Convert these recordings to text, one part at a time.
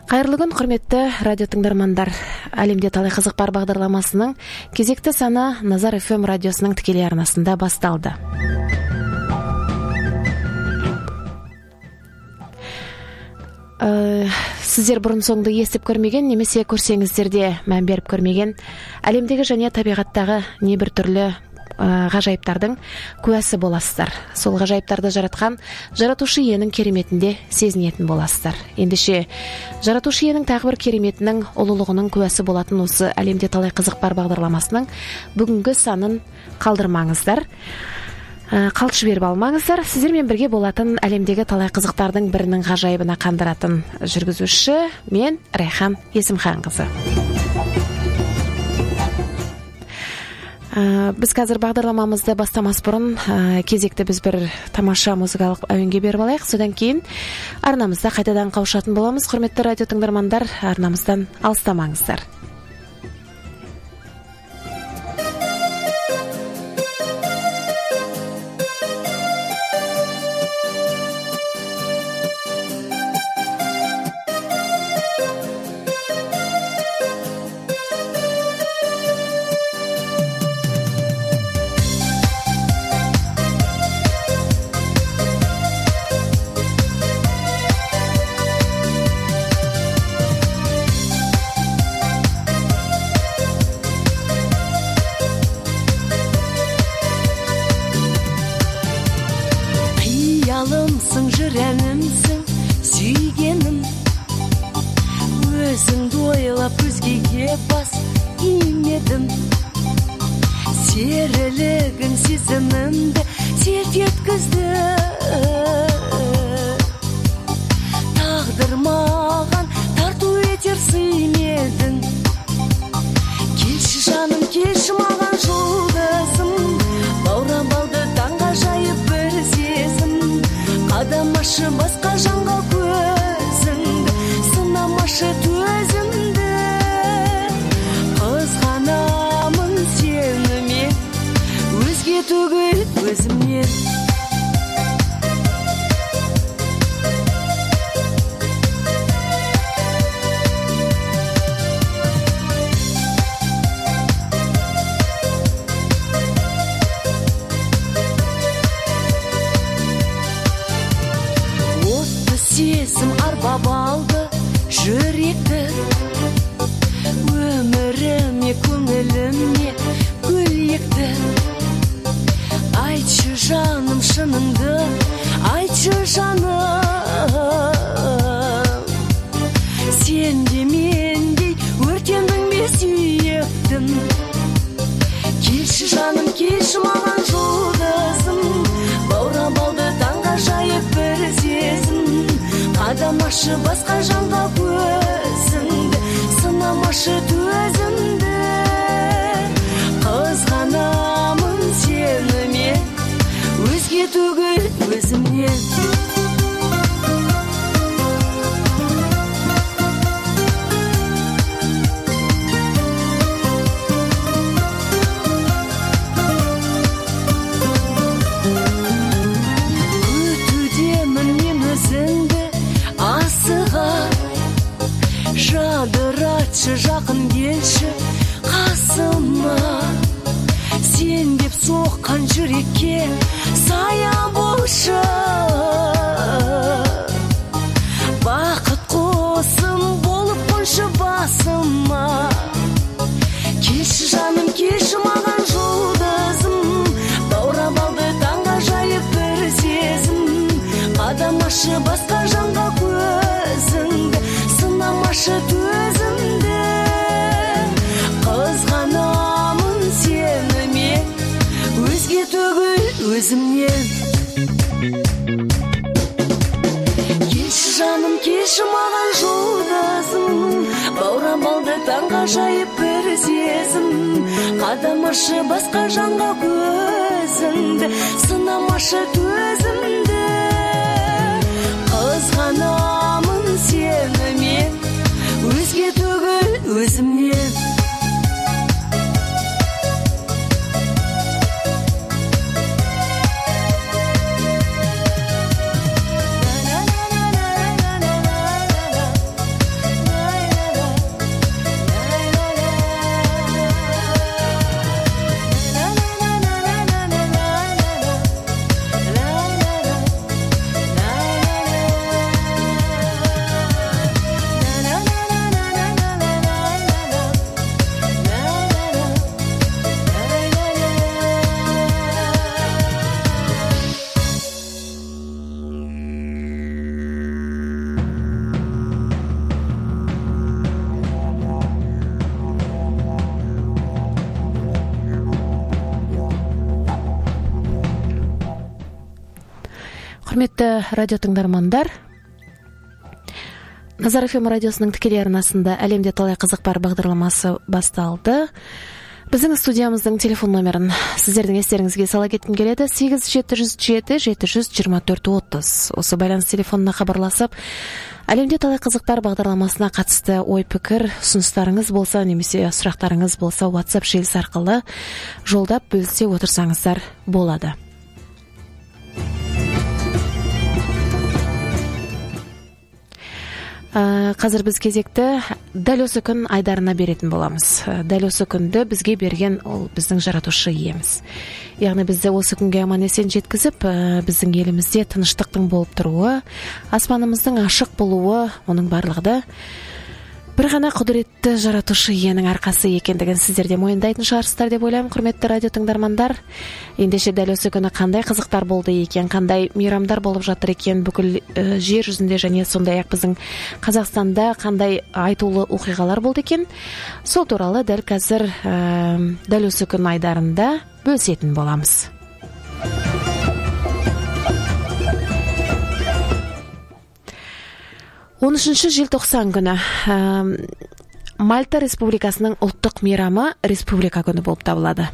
Кайырлы күн, құрметті радио тыңдармандар. Әлемде талай қызық бар бағдарламасының кезекті саны Назар FM радиосының тікелей арнасында басталды. Сіздер бұрын соңды естіп көрмеген, немесе көрсеңіздер де мән беріп көрмеген әлемдегі және табиғаттағы небір түрлі ғажайыптардың куәсі боласыздар. Сол ғажайыптарды жаратқан жаратушы иенің кереметінде сезінетін боласыздар. Ендеше жаратушы иенің тағы бір кереметінің ұлылығының куәсі болатын осы әлемде талай қызық бар бағдарламасының бүгінгі санын қалдырмаңыздар. Қалшы беріп алмаңыздар. Сіздермен бірге болатын әлемдегі талай қызықтардың бірінің ғажайыбына қандыратын жүргізуші мен Райхан Есімханқызы. Біз қазір бағдарламамызды бастамас бұрын кезекті біз бір тамаша музыкалық әуенге беріп алайық. Содан кейін арнамызда қайтадан қауышатын боламыз. Құрметті радио тыңдармандар, арнамыздан алыстамаңыздар. Қиялымсың, жүрәнімсің, сүйгенім, өзіңді ойлап өзгеге бас имедім. Серілігің сезімімді селт еткізді. Тағдыр маған тарту етер сыймедің. Келші жаным, келші маған жұлдызым, баурап алды таңға жайып бір сезім. Қадамашы басқа жанға көзіңді, сынамашы төзімді. Қызғанамын сені мен, өзге түгіл өзімнен. Сезім арбап алды жүректі, өміріме, көңіліме гүл екті. Айтшы жаным шыныңды, айтшы жаным, сен де мендей өртендің бе сүйектім. Келші жаным, келші маған жұлдызым, баурап алды таңға жайып бір сезім. Қадамашы басқа жанға көзіңді, сынамашы төзімді. Қызғанамын сені мен, өзге түгіл өзімнен. Жадыратшы, жақын келші қасыма, сен деп соққан жүрекке сая болшы. Бақыт қосым болып қойшы басыма. Келші жаным, келші маған жұлдызым, баурап алды таңға жайып бір сезім. Қадамашы басқа жанға көзіңді, сынамашы төзімді. Қызғанамын сені мен, өзге түгіл өзімнен. Келші жаным, келші маған жұлдызым, баурап алды таңға жайып бір сезім. Қадамашы басқа жанға көзіңді, сынамашы төзімді. Қызғанамын сені мен, өзге түгіл өзімнен. Құрметті радио тыңдармандар, Назар ФМ радиосының тікелей арнасында әлемде талай қызық бар бағдарламасы басталды. Біздің студиямыздың телефон номерін сіздердің естеріңізге сала кеткім келеді: 8707-724-30. Осы байланыс телефонына хабарласып, әлемде талай қызық бар бағдарламасына қатысты ой-пікір, ұсыныстарыңыз болса, немесе сұрақтарыңыз болса, WhatsApp желісі арқылы жолдап бөлісе отырсаңыздар болады. Қазір біз кезекті дәл осы күн айдарына беретін боламыз. Дәл осы күнді бізге берген ол біздің жаратушы иеміз. Яғни бізді осы күнге аман-есен жеткізіп, біздің елімізде тыныштықтың болып тұруы, аспанымыздың ашық болуы, оның барлығы да бір ғана құдіретті жаратушы иенің арқасы екендігін сіздерде мойындайтын шығарсыздар деп ойлаймын, құрметті радио тыңдармандар. Ендеше дәл осы күні қандай қызықтар болды екен, қандай мейрамдар болып жатыр екен бүкіл жер жүзінде, және сондай-ақ біздің Қазақстанда қандай айтулы оқиғалар болды екен, сол туралы дәл қазір дәл осы күн айдарында бөлісетін боламыз. Он 13 желтоқсан күні Мальта Республикасының ұлттық мейрамы Республика күні болып табылады.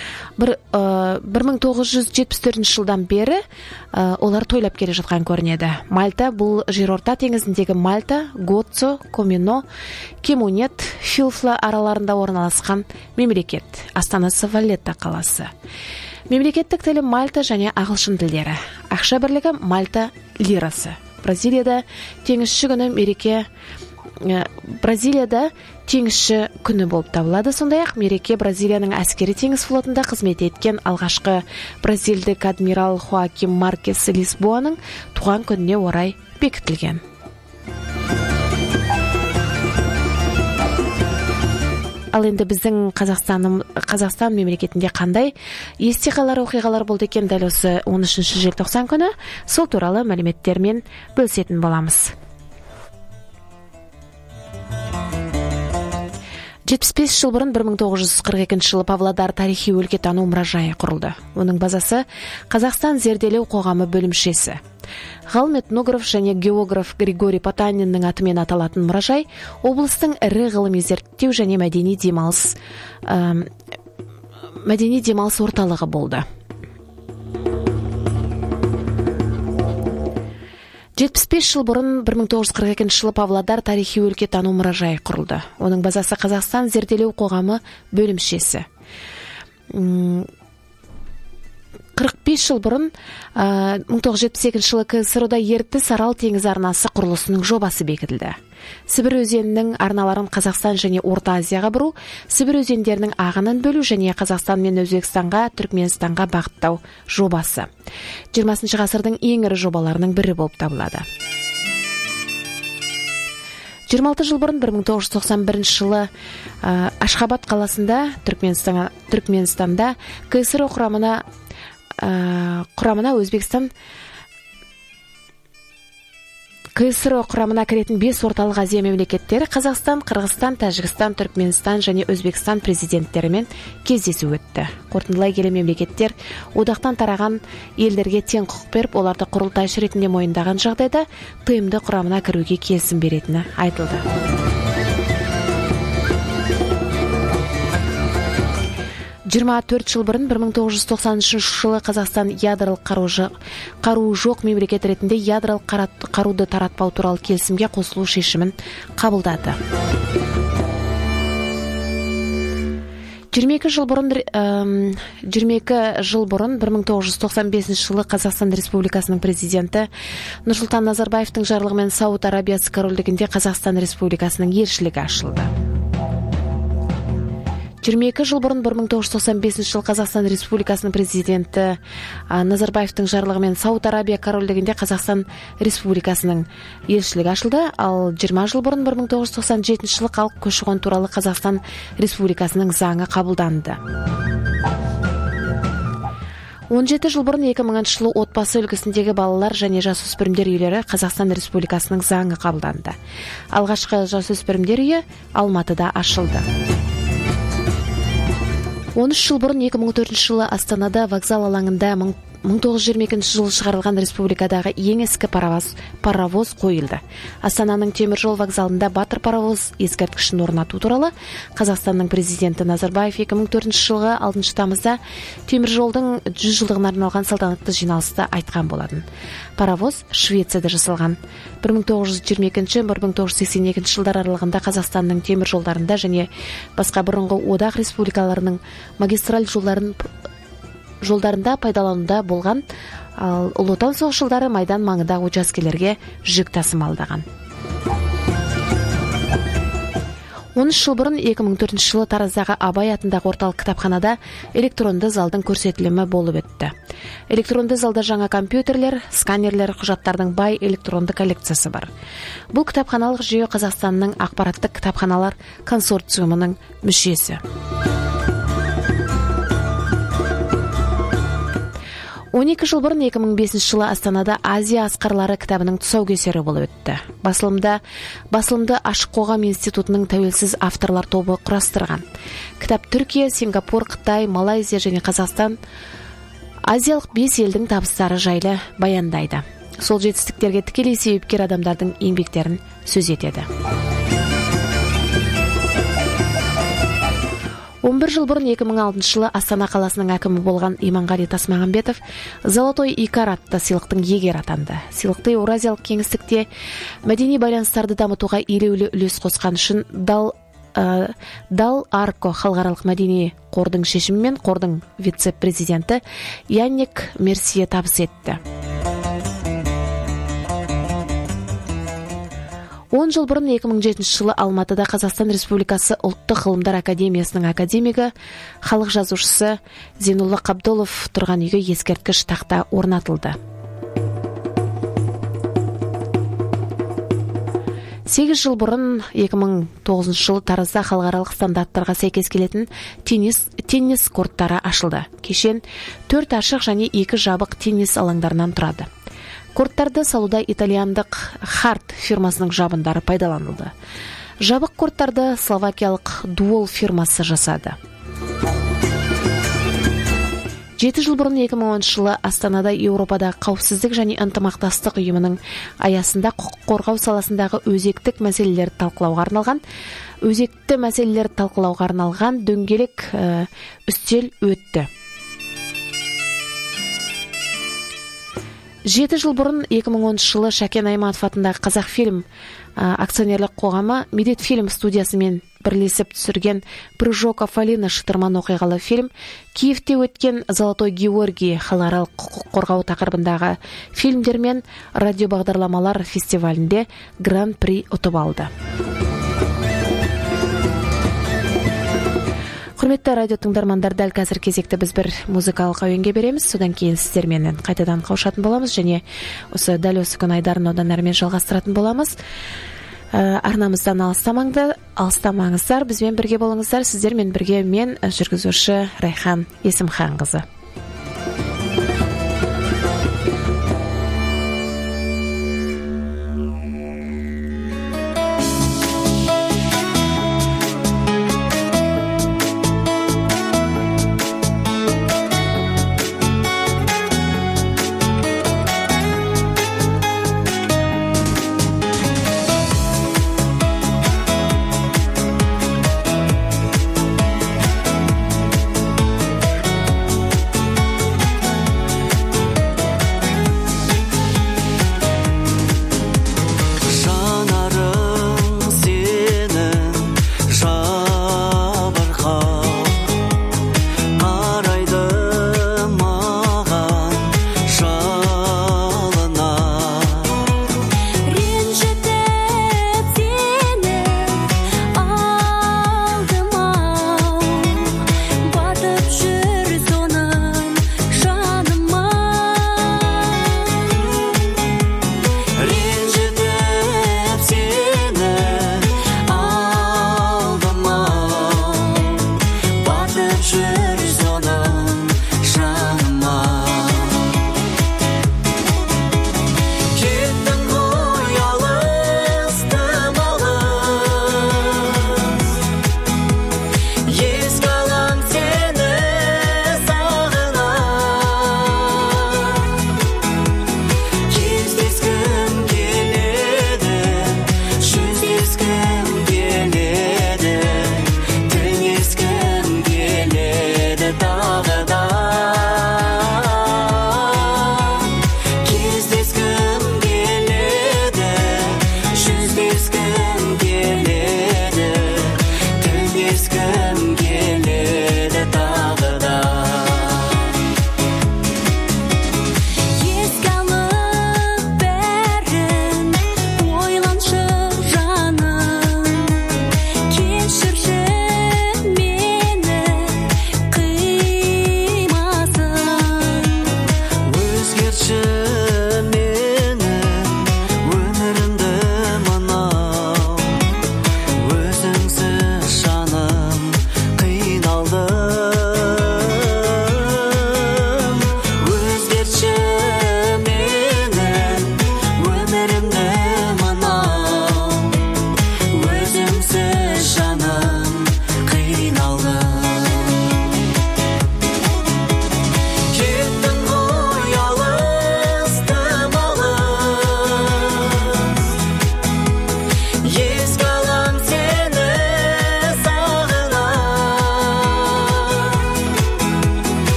1974 жылдан бері олар тойлап келе жатқан көрінеді. Мальта бұл жерорта теңізіндегі Мальта, Гоццо, Комино, Кемунет, Филфла араларында орналасқан мемлекет. Астанасы Валлетта қаласы. Мемлекеттік тілі Мальта және ағылшын тілдері. Ақша бірлігі Мальта лирасы. Бразилияда теңізші күні мереке күні болып табылады. Сондай-ақ мереке Бразилияның әскери теңіз флотында қызмет еткен алғашқы бразилдік адмирал Хоаким Маркес Лисбоаның туған күніне орай бекітілген. Ал енді біздің Қазақстан мемлекетінде қандай есте қалар оқиғалар болды екен дәл осы 13 желтоқсан күні, сол туралы мәліметтермен бөлісетін боламыз. 75 жыл бұрын 1942 жылы Павлодар тарихи өлкетану мұражайы құрылды. Оның базасы Қазақстан зерделеу қоғамы бөлімшесі. Ғалым этнограф және географ Григорий Потаниннің атымен аталатын мұражай облыстың ірі ғылыми зерттеу және мәдени демалыс орталығы болды. 75 жыл бұрын 1942 жылы Павлодар тарихи өлкетану мұражайы құрылды. Оның базасы Қазақстан зерделеу қоғамы бөлімшесі. 45 жыл бұрын 1978 жылы КСР-да Ертіс Арал теңіз арнасы құрылысының жобасы бекітілді. Сібір өзенінің арналарын Қазақстан және Орта Азияға бұру, Сібір өзендерінің ағынын бөлу және Қазақстан мен Өзбекстанға, Түркменстанға бағыттау жобасы 20 ғасырдың ең ірі жобаларының бірі болып табылады. 26 жыл бұрын 1991 жылы Ашхабад қаласында Түркменстанда КСР құрамына кіретін 5 орталық Азия мемлекеттері Қазақстан, Қырғызстан, Тәжікстан, Түркменстан және Өзбекстан президенттерімен кездесу өтті. Қорытындылай келе мемлекеттер одақтан тараған елдерге тең құқық беріп, оларды құрылтайшы ретінде мойындаған жағдайда ТМД құрамына кіруге келісім беретіні айтылды. 24 жыл бұрын 1993 жылы Қазақстан ядролық қаруы жоқ мемлекет ретінде ядролық қаруды таратпау туралы келісімге қосылу шешімін қабылдады. 22 жыл бұрын 1995 жылы Қазақстан Республикасының президенті Нұрсұлтан Назарбаевтың жарлығымен Сауд Арабиясы корольдігінде Қазақстан Республикасының елшілігі ашылды. 22 жыл бұрын 1995 жыл Қазақстан Республикасының президенті Назарбаевтың жарлығымен Сауд Арабия корольдігінде Қазақстан Республикасының елшілігі ашылды. Ал 20 жыл бұрын 1997 жылы халық көші-қон туралы Қазақстан Республикасының заңы қабылданды. 17 жыл бұрын 2000 жылы отбасы үлгісіндегі балалар және жасөспірімдер үйлері Қазақстан Республикасының заңы қабылданды. Алғашқы жасөспірімдер үйі Алматыда ашылды. 13 жыл бұрын 2004 жылы Астанада вокзал алаңында 1922 жылы шығарылған республикадағы ең ескі паровоз қойылды. Астананың темір жол вокзалында батыр паровоз ескерткішін орнату туралы Қазақстанның президенті Назарбаев 2004 жылғы 6 тамызда темір жолдың 100 жылдығына арналған салтанатты жиналыста айтқан болатын. Паровоз Швецияда жасалған. 1922-1982 жылдар аралығында Қазақстанның темір жолдарында және басқа бұрынғы одақ республикаларының магистраль жолдарында пайдалануда болған, ал Ұлы Отан соғыс жылдары майдан маңындағы учаскелерге жүк тасымалдаған. 13 жыл бұрын 2004 жылы Тараздағы Абай атындағы орталық кітапханада электронды залдың көрсетілімі болып өтті. Электронды залда жаңа компьютерлер, сканерлер, құжаттардың бай электронды коллекциясы бар. Бұл кітапханалық жүйе Қазақстанның ақпараттық кітапханалар консорциумының мүшесі. 12 жыл бұрын 2005 жылы Астанада Азия асқарлары кітабының тұсаукесері болып өтті. Басылымды Ашық қоғам институтының тәуелсіз авторлар тобы құрастырған. Кітап Түркия, Сингапур, Қытай, Малайзия және Қазақстан азиялық 5 елдің табыстары жайлы баяндайды. Сол жетістіктерге тікелей себепкер адамдардың еңбектерін сөз етеді. 11 жыл бұрын 2006 жылы Астана қаласының әкімі болған Иманғали Тасмағамбетов Золотой Икар атты сыйлықтың иегері атанды. Сыйлықты Еуразиялық кеңістікте мәдени байланыстарды дамытуға елеулі үлес қосқан үшін Дал Арко халықаралық мәдени қордың шешімімен қордың вице-президенті Янник Мерсие табыс етті. 10 жыл бұрын 2007 жылы Алматыда Қазақстан Республикасы ұлттық ғылымдар академиясының академигі, халық жазушысы Зейнолла Қабдолов тұрған үйге ескерткіш тақта орнатылды. 8 жыл бұрын 2009 жылы Таразда халықаралық стандарттарға сәйкес келетін теннис корттары ашылды. Кешен 4 ашық және 2 жабық теннис алаңдарынан тұрады. Корттарды салуда итальяндық Харт фирмасының жабындары пайдаланылды. Жабық корттарды словакиялық Дуол фирмасы жасады. 7 жыл бұрын 2010 жылы Астанада Еуропада қауіпсіздік және ынтымақтастық ұйымының аясында құқық қорғау саласындағы өзекті мәселелерді талқылауға арналған дөңгелек үстел өтті. 7 жыл бұрын 2010 жылы Шәкен Айманов атындағы Қазақфильм акционерлік қоғамы Медетфильм студиясымен бірлесіп түсірген Прыжок Афалина шытырман оқиғалы фильм Киевте өткен Золотой Георгий халықаралық құқық қорғау тақырыбындағы фильмдер мен радиобағдарламалар фестивалінде гран-при ұтып алды. Құрметті радио тыңдармандар, дәл қазір кезекті біз бір музыкалық әуенге береміз, содан кейін сіздермен қайтадан қауышатын боламыз және дәл осы күн айдарын одан әрмен жалғастыратын боламыз. Арнамыздан алыстамаңыздар, бізбен бірге болыңыздар. Сіздермен бірге мен жүргізуші Райхан Есімханқызы.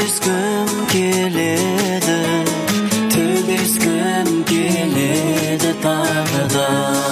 Төбескім келеді, төбескім келеді тағы да.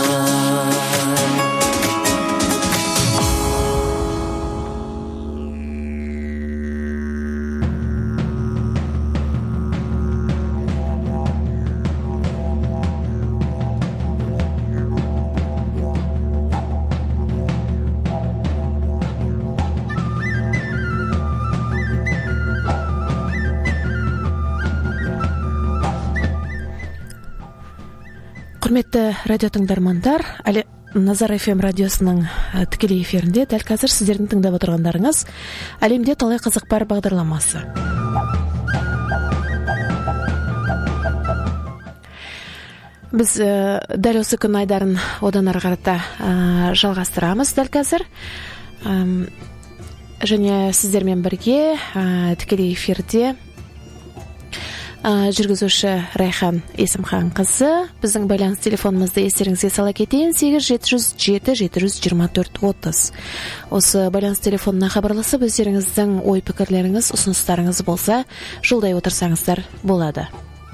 Құрметті радио тыңдармандар, Назар FM радиосының тікелей эфирінде дәл қазір сіздердің тыңдап отырғандарыңыз әлемде талай қызық бар бағдарламасы. Біз дәл осы күн айдарын одан ары қарата жалғастырамыз дәл қазір. Және сіздермен бірге тікелей эфирде жүргізуші Райхан Есімхан қызы. Біздің байланыс телефонымызды естеріңізге сала кетейін: 8707-724-30. Осы байланыс телефонына хабарласып, өздеріңіздің ой пікірлеріңіз, ұсыныстарыңыз болса, жолдай отырсаңыздар болады.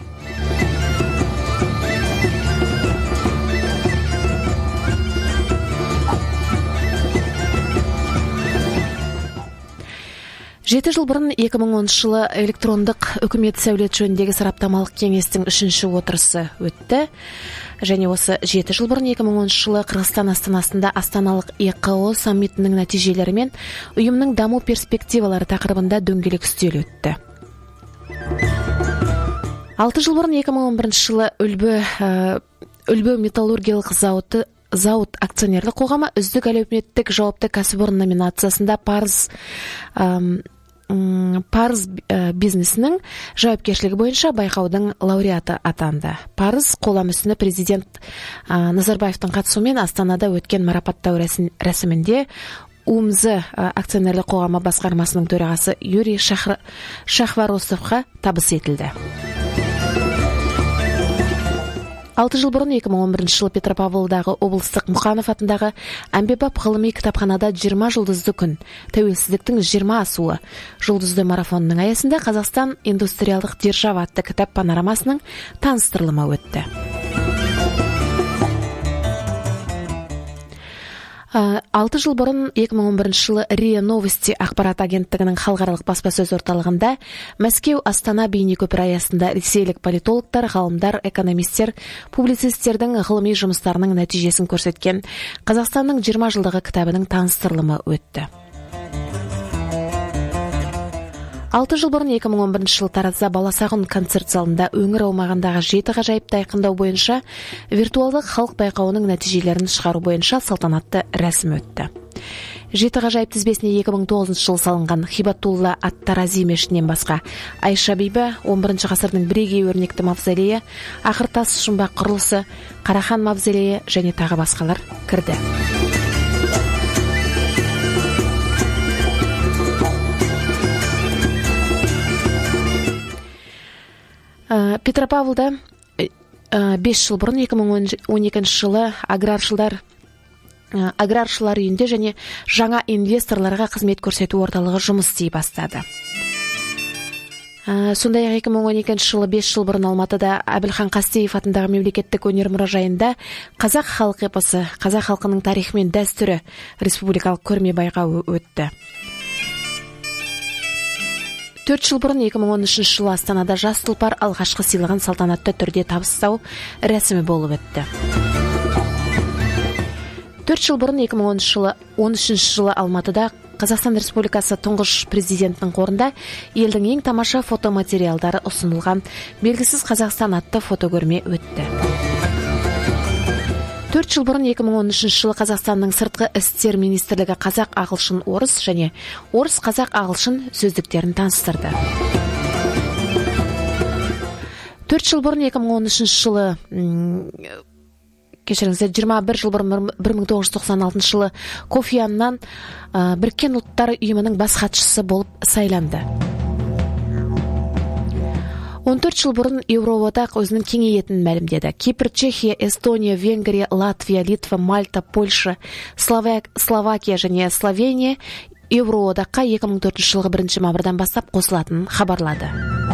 Жеті жыл бұрын 2010 жылы электрондық үкімет сәулет жөніндегі сараптамалық кеңестің 3-ші отырысы өтті. Және осы 7 жыл бұрын 2010 жылы Қырғызстан астанасында астаналық ЕКО саммитінің нәтижелері мен ұйымның даму перспективалары тақырыбында дөңгелек үстел өтті. 6 жыл бұрын 2011 жылы Үлбі металлургиялық зауыт акционерлік қоғамы үздік әлеуметтік жауапты кәсіпорын номинациясында Парыз бизнесінің жауапкершілігі бойынша байқаудың лауреаты атанды. Парыз қола мүсіні президент Назарбаевтың қатысуымен Астанада өткен марапаттау рәсімінде УМЗ акционерлік қоғамы басқармасының төрағасы Юрий Шахваросовқа табыс етілді. 6 жыл бұрын 2011 жылы Петропавлдағы облыстық Мұқанов атындағы Әмбебап ғылыми кітапханада 20 жұлдызды күн, тәуелсіздіктің 20 асуы жұлдызды марафонының аясында Қазақстан индустриалдық держава атты кітап панорамасының таныстырылымы өтті. 6 жыл бұрын 2011 жылы РИА Новости ақпарат агенттігінің халықаралық баспасөз орталығында Мәскеу Астана бейнекөпірі аясында ресейлік политологтар, ғалымдар, экономистер, публицистердің ғылыми жұмыстарының нәтижесін көрсеткен Қазақстанның 20 жылдығы кітабының таныстырылымы өтті. 6 жыл бұрын 2011 жылы Таразда Баласағұн концерт залында өңір аумағындағы 7 ғажайыпты айқындау бойынша виртуалдық халық байқауының нәтижелерін шығару бойынша салтанатты рәсім өтті. 7 ғажайып тізбесіне 2009 жылы салынған Хибатулла ат-Тарази мешітінен басқа Айша бибі, 11 ғасырдың бірегей өрнекті мавзолейі, Ақыртас жұмбақ құрылысы, Қарахан мавзолейі және тағы басқалар кірді. Петропавлда 5 жыл бұрын 2012 жылы аграршылар үйінде және жаңа инвесторларға қызмет көрсету орталығы жұмыс істей бастады. Сондай-ақ 2012 жылы 5 жыл бұрын Алматыда Әбілхан Қастеев атындағы мемлекеттік өнер мұражайында қазақ халық эпосы, қазақ халқының тарихы мен дәстүрі республикалық көрме байқауы өтті. 4 жыл бұрын 2013 жылы Астанада жас тұлпар алғашқы сыйлығын салтанатты түрде табыстау рәсімі болып өтті. 4 жыл бұрын 2013 жылы Алматыда Қазақстан Республикасы тұңғыш президентінің қорында елдің ең тамаша фотоматериалдары ұсынылған белгісіз Қазақстан атты фотокөрме өтті. 4 жыл бұрын 2013 жылы Қазақстанның сыртқы істер министрлігі қазақ, ағылшын, орыс және орыс, қазақ, ағылшын сөздіктерін таныстырды. 4 жыл бұрын 2013 жылы, 21 жыл бұрын 1996 жылы Кофи Аннан Біріккен ұлттар ұйымының бас хатшысы болып сайланды. 14 жыл бұрын Еуроодақ өзінің кеңейетінін мәлімдеді. Кипр, Чехия, Эстония, Венгрия, Латвия, Литва, Мальта, Польша, Словакия және Словения Евроодаққа 2004 жылғы 1 мамырдан бастап қосылатынын хабарлады.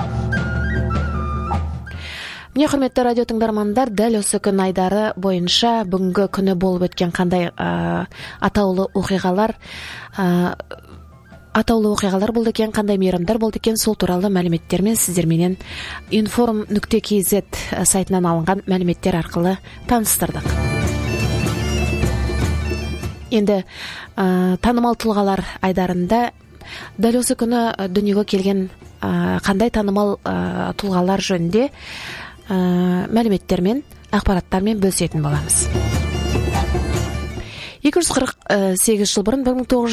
Міне, құрметті радио тыңдармандар, дәл осы күн айдары бойынша бүгінгі күні болып өткен қандай атаулы оқиғалар болды екен, қандай мейрамдар болды екен, сол туралы мәліметтермен сіздерменен inform.kz сайтынан алынған мәліметтер арқылы таныстырдық. Енді танымал тұлғалар айдарында дәл осы күні дүниеге келген қандай танымал тұлғалар жөнінде мәліметтермен, ақпараттармен бөлісетін боламыз. 248 жыл бұрын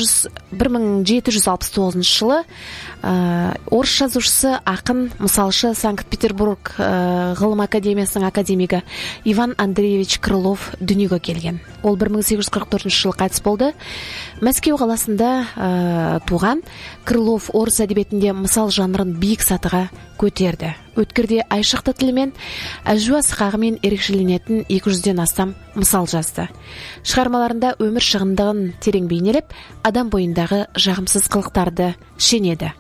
1769 жылы орыс жазушысы, ақын, мысалшы, Санкт-Петербург ғылым академиясының академигі Иван Андреевич Крылов дүниеге келген. Ол 1844 жылы қайтыс болды. Мәскеу қаласында туған. Крылов орыс әдебиетінде мысал жанрын биік сатыға көтерді. Өткірде айшықты тілімен, әжуа сықағымен ерекшеленетін 200-ден астам мысал жазды. Шығармаларында өмір шығындығын терең бейнелеп, адам бойындағы жағымсыз қылықтарды шенеді.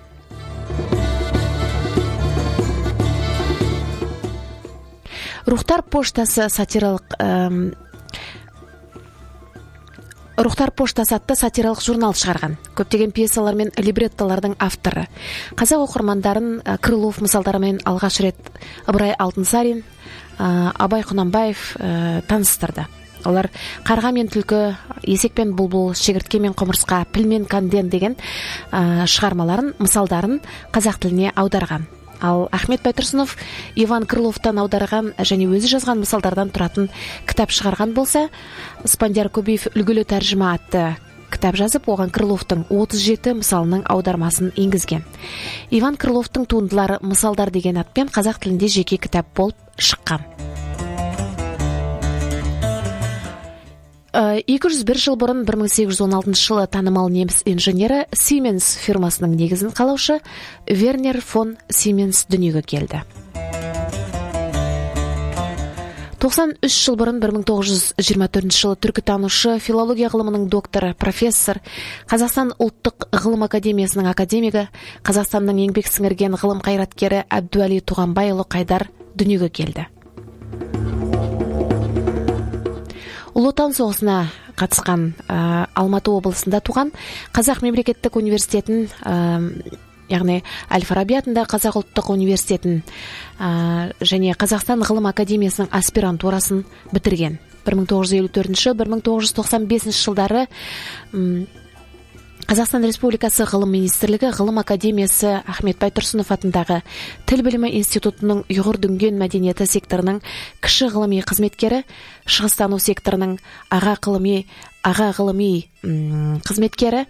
Рухтар поштасы атты сатиралық журнал шығарған. Көптеген пьесалар мен либреттолардың авторы. Қазақ оқырмандарын Крылов мысалдарымен алғаш рет Ыбырай Алтынсарин, Абай Құнанбаев таныстырды. Олар қарға мен түлкі, есек пен бұлбұл, шегіртке мен құмырсқа, піл мен канден деген шығармаларын, мысалдарын қазақ тіліне аударған. Ал Ахмет Байтұрсынов Иван Крыловтан аударған және өзі жазған мысалдардан тұратын кітап шығарған болса, Спандияр Көбеев үлгілі тәржіма атты кітап жазып, оған Крыловтың 37 мысалының аудармасын енгізген. Иван Крыловтың туындылары мысалдар деген атпен қазақ тілінде жеке кітап болып шыққан. 201 жыл бұрын 1816 жылы танымал неміс инженері Siemens фирмасының негізін қалаушы Вернер фон Siemens дүниеге келді. 93 жыл бұрын 1924 жылы түркітанушы, филология ғылымының докторы, профессор, Қазақстан ұлттық ғылым академиясының академигі, Қазақстанның еңбек сіңірген ғылым қайраткері Әбдуәли Туғанбайұлы Қайдар дүниеге келді. Ұлы Отан соғысына қатысқан, Алматы облысында туған, Қазақ мемлекеттік университетін, яғни Әл-Фараби атындағы Қазақ ұлттық университетін және Қазақстан ғылым академиясының аспирантурасын бітірген. 1954-1995 жылдары Қазақстан Республикасы ғылым министрлігі, ғылым академиясы Ахмет Байтұрсынов атындағы тіл білімі институтының ұйғыр дүнген мәдениеті секторының кіші ғылыми қызметкері, шығыстану секторының аға ғылыми қызметкері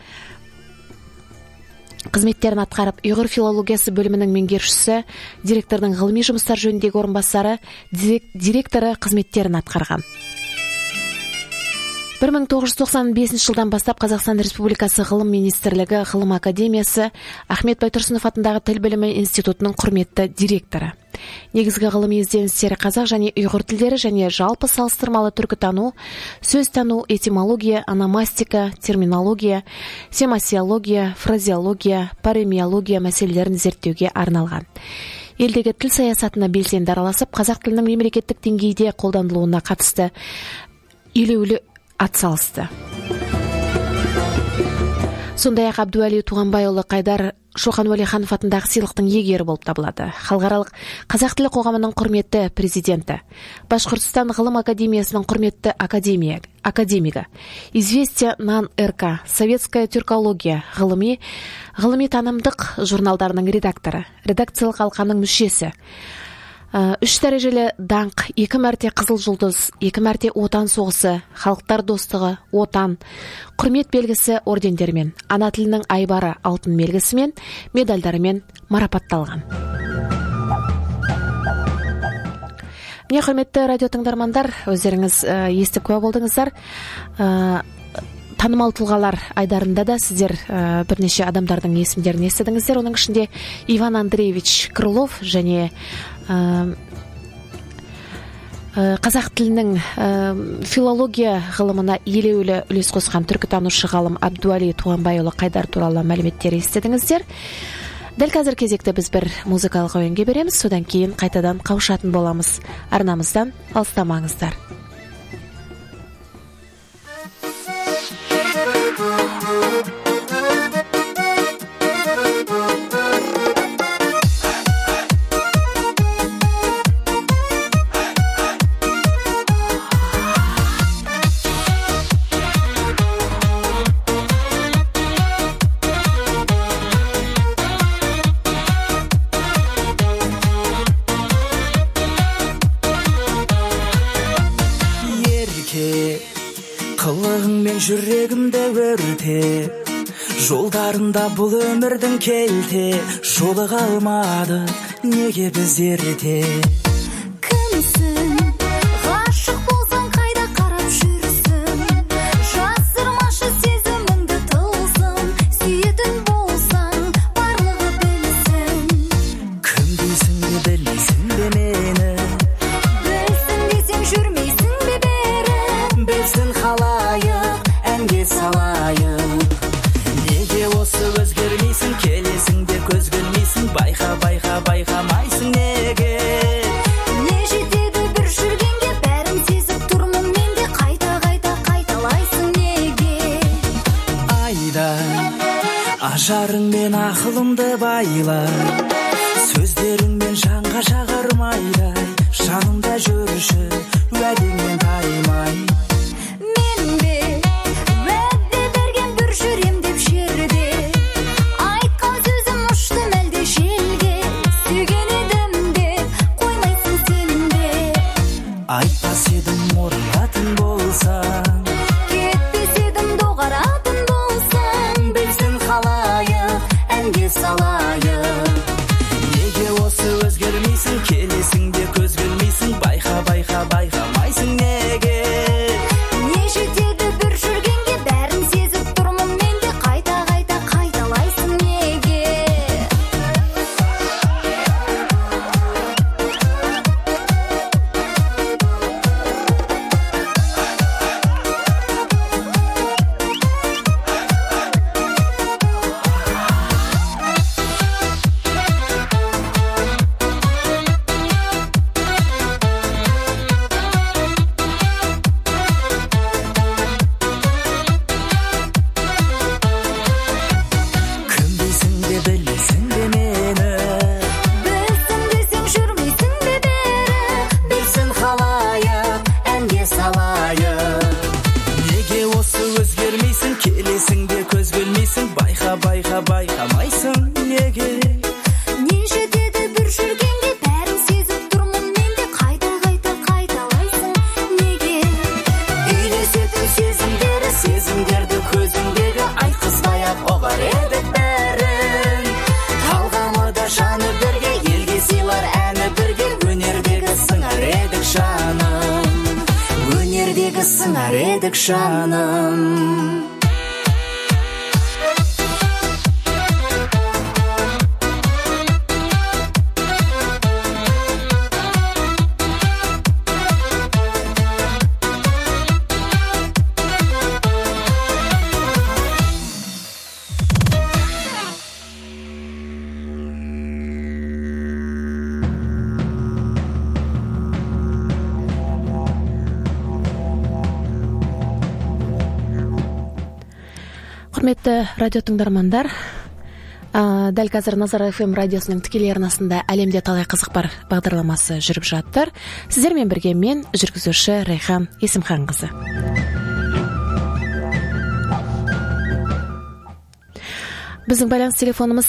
қызметтерін атқарып, ұйғыр филологиясы бөлімінің меңгерушісі, директордың ғылыми жұмыстар жөніндегі орынбасары, директоры қызметтерін атқарған. 1995 жылдан бастап Қазақстан Республикасы ғылым министрлігі, ғылым академиясы Ахмет Байтұрсынов атындағы тіл білімі институтының құрметті директоры. Негізгі ғылыми ізденістері қазақ және ұйғыр тілдері және жалпы салыстырмалы түркітану, сөзтану, этимология, ономастика, терминология, семасиология, фразеология, паремиология мәселелерін зерттеуге арналған. Елдегі тіл саясатына белсенді араласып, қазақ тілінің мемлекеттік деңгейде қолданылуына қатысты елеулі атсалысты. Сондай-ақ Әбдуәли Туғанбайұлы Қайдар Шоқан Уәлиханов атындағы сыйлықтың иегері болып табылады. Халықаралық қазақ тілі қоғамының құрметті президенті, Башқұртстан ғылым академиясының құрметті академигі, Известия НАН РК, Советская тюркология ғылыми танымдық журналдарының редакторы, редакциялық алқаның мүшесі, 3 дәрежелі даңқ, 2 мәрте қызыл жұлдыз, 2 мәрте отан соғысы, халықтар достығы, отан, құрмет белгісі ордендермен, ана тілінің айбары алтын белгісімен, медальдарымен марапатталған. Міне, құрметті радио тыңдармандар, өздеріңіз естіп куә болдыңыздар. Танымал тұлғалар айдарында да сіздер бірнеше адамдардың есімдерін естідіңіздер. Оның ішінде Иван Андреевич Крылов және қазақ тілінің филология ғылымына елеулі үлес қосқан түркітанушы ғалым Абдуали Туғанбайұлы Қайдар туралы мәліметтер естідіңіздер. Дәл қазір кезекті біз бір музыкалық ойынға береміз, содан кейін қайтадан қауышатын боламыз. Арнамыздан алыстамаңыздар. Қылығыңмен жүрегімді өрте, жолдарында бұл өмірдің келте, жолыға алмады неге біздер те. Кімсің, ғашық болсаң қайда қарап жүрсің, жасырмашы сезіміңді тылсым, сүйетін болсаң барлығы білсін. Кім дейсің де білмейсің бе мені, Білсін десең жүрмейсің бе бері, білсін қалайық әнге салайық. Неге осы өзгермейсің, келесің де көз көрмейсің, байқамайсың неге. не жетеді бір жүргенге, бәрін сезіп тұрмын мен де, қайталайсың неге. Айда ажарыңмен ақылымды байла, сөздеріңмен жанға жағар майдай, жанымда жүрші уәдеңнен таймай. Мен де уәде берген бір жүрем деп жерде, айтқан сөзім ұшты мәлде желге, сүйген едім деп қоймайсың сен де. Айтпас едім оралатын болсаң, Кетпес едім доғаратын болсаң, білсін қалайық әнге салайық. Неге осы өзгермейсің, келесің де көз көрмейсің, байқамайсың неге. не жетеді бір жүргенге, бәрін сезіп тұрмын мен де, қайталайсың неге. Кім дейсің де білмейсің бе мені, Білсін десең жүрмейсің бе бері, білсін қалайық әнге салайық. Неге осы өзгермейсің, келесің де көз көрмейсің, байқамайсың неге. не жетеді бір жүргенге, бәрін сезіп тұрмын мен де, қайталайсың неге. Үйлесетін сезімдерді көзіңдегі айтқызбай-ақ ұғар едік бәрін. Талғамыда жаны бірге, елге сыйлар әні бірге, өнердегі сыңар едік жаным, өнердегі сыңар едік жаным. Құрметті радио тыңдармандар, дәл қазір Назар FM радиосының тікелей арнасында әлемде талай қызық бар бағдарламасы жүріп жатыр. Сіздермен бірге мен, жүргізуші Райхан Есімханқызы. Біздің байланыс телефонымыз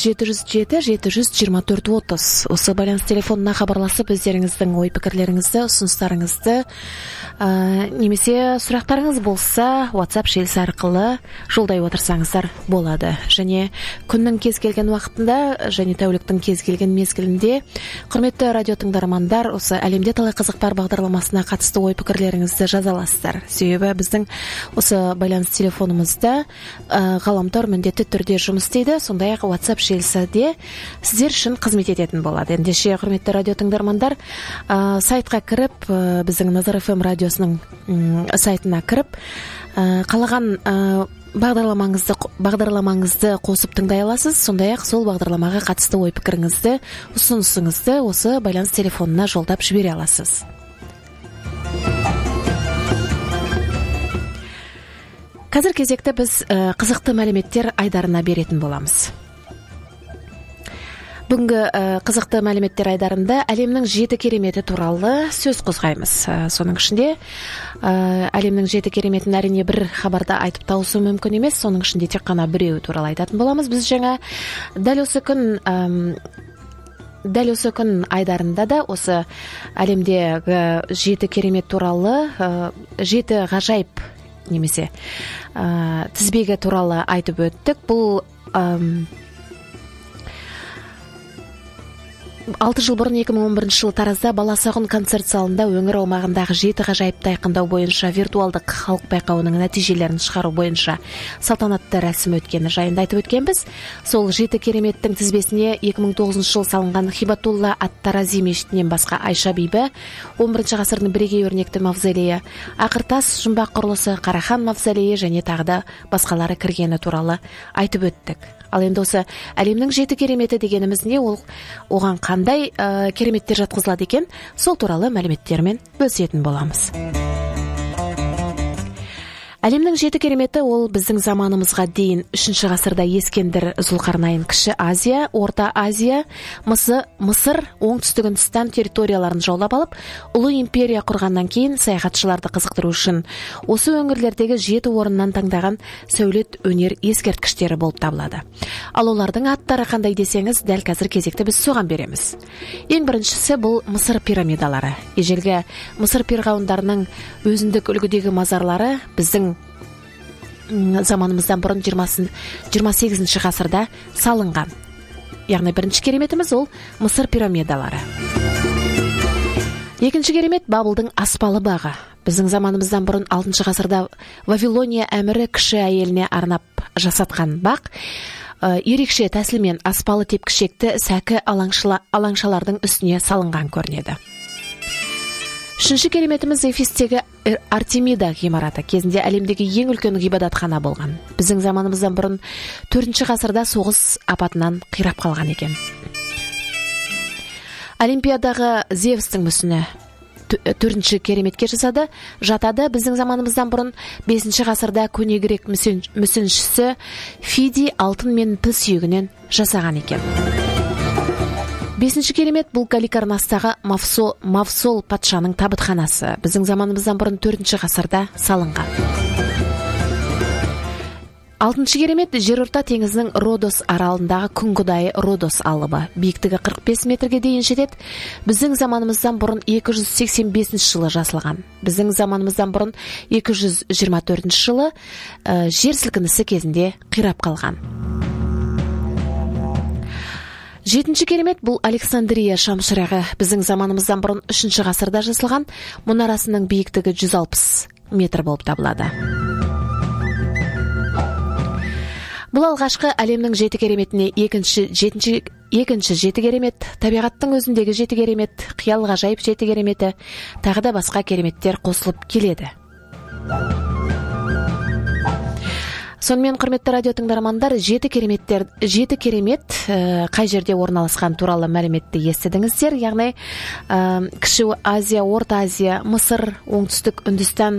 8707-724-30. Осы байланыс телефонына хабарласып, өздеріңіздің ой пікірлеріңізді, ұсыныстарыңызды, немесе сұрақтарыңыз болса, WhatsApp желісі арқылы жолдай отырсаңыздар болады. Және күннің кез келген уақытында, және тәуліктің кез келген мезгілінде, құрметті радио тыңдармандар, осы әлемде талай қызық бар бағдарламасына қатысты ой пікірлеріңізді жазаласыздар. Себебі біздің осы байланыс телефонымызда ғаламтор міндетті түрде жұмыс жұмыс істейді, сондай-ақ WhatsApp желісі де сіздер үшін қызмет ететін болады. Ендеше, құрметті радио тыңдармандар, сайтқа кіріп, біздің Назар FM радиосының сайтына кіріп, қалаған бағдарламаңызды қосып тыңдай аласыз. Сондай-ақ сол бағдарламаға қатысты ой пікіріңізді, ұсынысыңызды осы байланыс телефонына жолдап жібере аласыз. Қазір кезекті біз қызықты мәліметтер айдарына беретін боламыз. Бүгінгі қызықты мәліметтер айдарында әлемнің 7 кереметі туралы сөз қозғаймыз. Соның ішінде әлемнің 7 кереметін әрине бір хабарда айтып тауысу мүмкін емес. Соның ішінде тек қана біреуі туралы айтатын боламыз. Біз жаңа дәл осы күн айдарында да осы әлемдегі 7 керемет туралы 7 ғажайып немесе тізбегі туралы айтып өттік. Бұл 6 жыл бұрын 2011 жылы Таразда Баласағұн концерт залында өңір аумағындағы 7 ғажайыпты айқындау бойынша виртуалдық халық байқауының нәтижелерін шығару бойынша салтанатты рәсім өткені жайында айтып өткенбіз. Сол 7 кереметтің тізбесіне 2009 жылы салынған Хибатулла ат-Тарази мешітінен басқа Айша бибі, 11 ғасырдың бірегей өрнекті мавзолейі, Ақыртас жұмбақ құрылысы, Қарахан мавзолейі және тағы да басқалары кіргені туралы айтып өттік. Ал енді осы әлемнің 7 кереметі дегеніміз не, оған қандай кереметтер жатқызылады екен, сол туралы мәліметтермен бөлісетін боламыз. Әлемнің 7 кереметі ол біздің заманымызға дейін 3 ғасырда Ескендір Зұлқарнайын Кіші Азия, Орта Азия, Мысыр, оңтүстік Үндістан территорияларын жаулап алып, ұлы империя құрғаннан кейін саяхатшыларды қызықтыру үшін осы өңірлердегі 7 орыннан таңдаған сәулет өнер ескерткіштері болып табылады. Ал олардың аттары қандай десеңіз, дәл қазір кезекті біз соған береміз. Ең біріншісі бұл Мысыр пирамидалары. Ежелгі Мысыр перғауындарының өзіндік үлгідегі мазарлары біздің заманымыздан бұрын 28 ғасырда салынған. Яғни бірінші кереметіміз ол Мысыр пирамидалары. Екінші керемет Бабылдың аспалы бағы. Біздің заманымыздан бұрын 6 ғасырда Вавилония әмірі кіші әйеліне арнап жасатқан бақ. Ерекше тәсілмен аспалы тепкішекті сәкі алаңшалардың үстіне салынған көрінеді. Үшінші кереметіміз Эфестегі Артемида ғимараты. Кезінде әлемдегі ең үлкен ғибадатхана болған. Біздің заманымыздан бұрын 4 ғасырда соғыс апатынан қирап қалған екен. Олимпиадаға Зевстің мүсіні 4 кереметке жатады. Біздің заманымыздан бұрын 5 ғасырда көне грек мүсіншісі Фиди алтын мен піл сүйегінен жасаған екен. 5 керемет бұл Галикарнастағы Мавсол патшаның табытханасы. Біздің заманымыздан бұрын 4 ғасырда салынған. 6 керемет жерорта теңізінің Родос аралындағы күн құдайы Родос алыбы. Биіктігі 45 метрге дейін жетеді. Біздің заманымыздан бұрын 285 жылы жасалған. Біздің заманымыздан бұрын 224 жылы жер сілкінісі кезінде қирап қалған. 7 керемет бұл Александрия шамшырағы. Біздің заманымыздан бұрын 3 ғасырда жасалған, мұнарасының биіктігі 160 метр болып табылады. Бұл алғашқы әлемнің 7 кереметіне екінші 7 керемет, табиғаттың өзіндегі 7 керемет, қиял ғажайып 7 кереметі, тағы да басқа кереметтер қосылып келеді. Сонымен, құрметті радио тыңдармандар, 7 керемет қай жерде орналасқан туралы мәліметті естідіңіздер. Яғни Кіші Азия, Орта Азия, Мысыр, оңтүстік Үндістан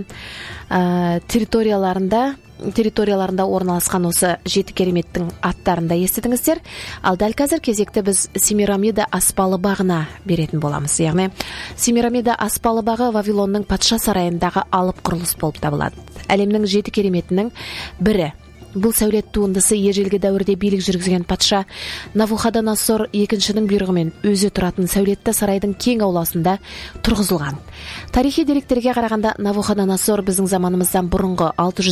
территорияларында орналасқан осы 7 кереметтің аттарында естідіңіздер. Ал дәл қазір кезекті біз Семирамида аспалы бағына беретін боламыз. Яғни Семирамида аспалы бағы Вавилонның патша сарайындағы алып құрылыс болып табылады. Әлемнің 7 кереметінің бірі. Бұл сәулет туындысы ежелгі дәуірде билік жүргізген патша Навуходоносор екіншінің бұйрығымен өзі тұратын сәулетті сарайдың кең ауласында тұрғызылған. Тарихи деректерге қарағанда Навуходоносор біздің заманымыздан бұрынғы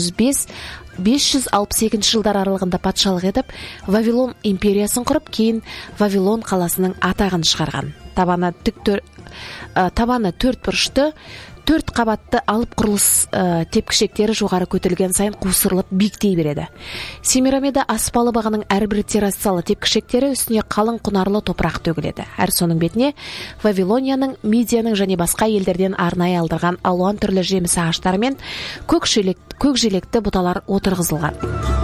562 жылдар аралығында патшалық етіп, Вавилон империясын құрып, кейін Вавилон қаласының атағын шығарған. Табаны 4 бұрышты 4 қабатты алып құрылыс тепкішектері жоғары көтерілген сайын қусырылып биіктей береді. Семирамида аспалы бағаның әрбір террасалы тепкішектері үстіне қалың құнарлы топырақ төгіледі. Әр соның бетіне Вавилонияның, Мидияның және басқа елдерден арнайы алдырған алуан түрлі жеміс ағаштары мен көк желекті бұталар отырғызылған.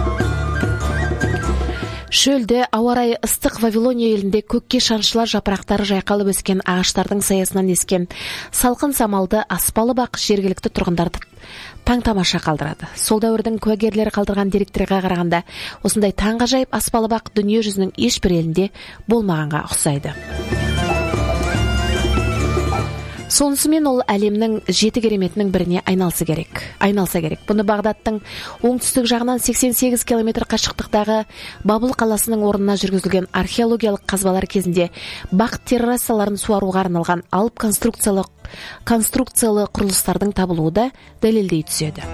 Шөлде, ауа райы ыстық Вавилония елінде көкке шаншылар жапырақтары жайқалып өскен ағаштардың саясынан ескен салқын самалды аспалы бақ жергілікті тұрғындарды таң-тамаша қалдырады. Сол дәуірдің куәгерлері қалдырған деректерге қарағанда, осындай таңғажайып аспалы бақ дүние жүзінің ешбір елінде болмағанға ұқсайды. Сонысымен ол әлемнің 7 кереметінің біріне айналса керек. Бұны Бағдаттың оңтүстік жағынан 88 километр қашықтықтағы Бабыл қаласының орнына жүргізілген археологиялық қазбалар кезінде бақ террасаларын суаруға арналған алып конструкциялы құрылыстардың табылуы да дәлелдей түседі.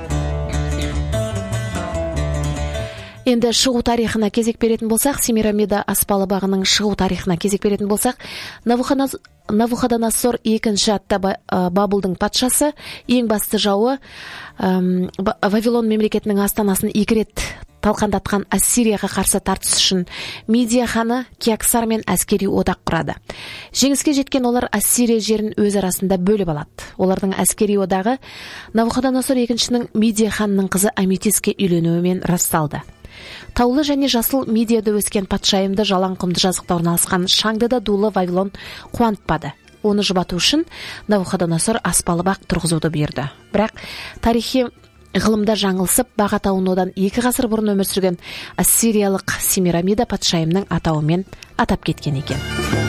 Енді шығу тарихына кезек беретін болсақ, Семирамида аспалы бағының шығу тарихына кезек беретін болсақ, Навуходоносор екінші атты Бабылдың патшасы, ең басты жауы Вавилон мемлекетінің астанасын 2 рет талқандатқан Ассирияға қарсы тартыс үшін Мидия ханы Киоксармен әскери одақ құрады. Жеңіске жеткен олар Ассирия жерін өз арасында бөліп алады. Олардың әскери одағы Навуходоносор екіншінің Мидия ханының қызы Аметиске үйленуімен расталды. Таулы және жасыл Мидияда өскен патшайымды жалаң құмды жазықта орналасқан шаңды да дулы Вавилон қуантпады. Оны жұбату үшін Навуходоносор аспалы бақ тұрғызуды бұйырды. Бірақ тарихи ғылымда жаңылсып, бақ атауын одан 2 ғасыр бұрын өмір сүрген ассириялық Семирамида патшайымның атауымен атап кеткен екен.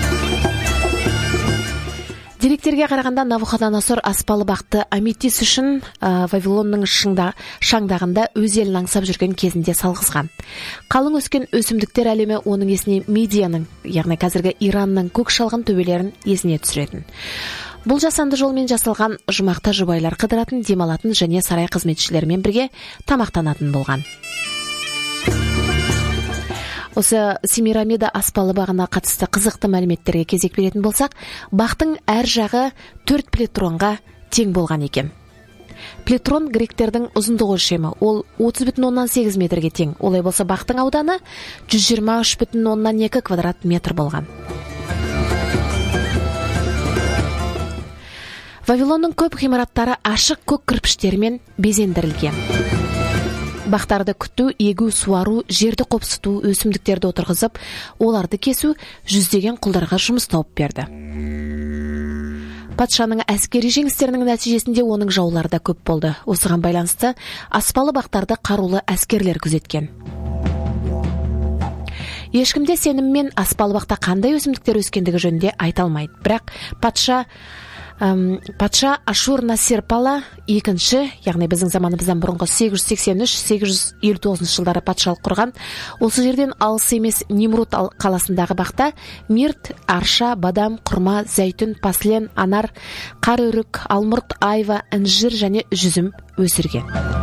Деректерге қарағанда Навуходоносор аспалы бақты Аметис үшін Вавилонның шаңдағында өз елін аңсап жүрген кезінде салғызған. Қалың өскен өсімдіктер әлемі оның есіне Мидияның, яғни қазіргі Иранның көк шалғын төбелерін есіне түсіретін. Бұл жасанды жолмен жасалған жұмақта жұбайлар қыдыратын, демалатын және сарай қызметшілерімен бірге тамақтанатын болған. Осы Семирамида аспалы бағына қатысты қызықты мәліметтерге кезек беретін болсақ, бақтың әр жағы 4 плетронға тең болған екен. Плетрон гректердің ұзындығы өлшемі, ол 30,8 метрге тең. Олай болса бақтың ауданы 123,2 квадрат метр болған. Вавилонның көп ғимараттары ашық көк кірпіштермен безендірілген. Бақтарды күту, егу, суару, жерді қопсыту, өсімдіктерді отырғызып, оларды кесу жүздеген құлдарға жұмыс тауып берді. Патшаның әскери жеңістерінің нәтижесінде оның жаулары да көп болды. Осыған байланысты аспалы бақтарды қарулы әскерлер күзеткен. Ешкімде сеніммен аспалы бақта қандай өсімдіктер өскендігі жөнінде айта алмайды. Бірақ патша Ашур-насир-пала екінші, яғни біздің заманымыздан бұрынғы 883-859 жылдары патшалық құрған, осы жерден алыс емес Нимрут қаласындағы бақта мирт, арша, бадам, құрма, зәйтүн, паслен, анар, қарөрік, алмұрт, айва, інжір және жүзім өсірген.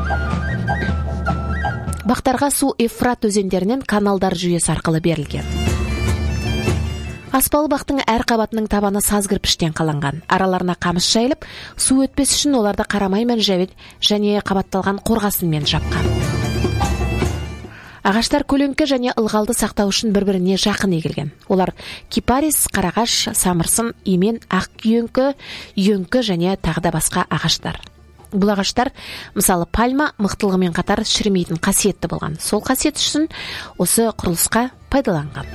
Бақтарға су Ефрат өзендерінен каналдар жүйесі арқылы берілген. Аспалы бақтың әр қабатының табаны саз кірпіштен қаланған. Араларына қамыс жайылып, су өтпес үшін оларды қарамаймен жәвет және қабатталған қорғасынмен жапқан. Ағаштар көлеңкі және ылғалды сақтау үшін бір-біріне жақын егілген. Олар кипарис, қарағаш, самырсын, емен, ақ үйеңкі, үйеңкі және тағы да басқа ағаштар. Бұл ағаштар, мысалы пальма, мықтылығымен қатар шірімейтін қасиетті болған. Сол қасиет үшін осы құрылысқа пайдаланған.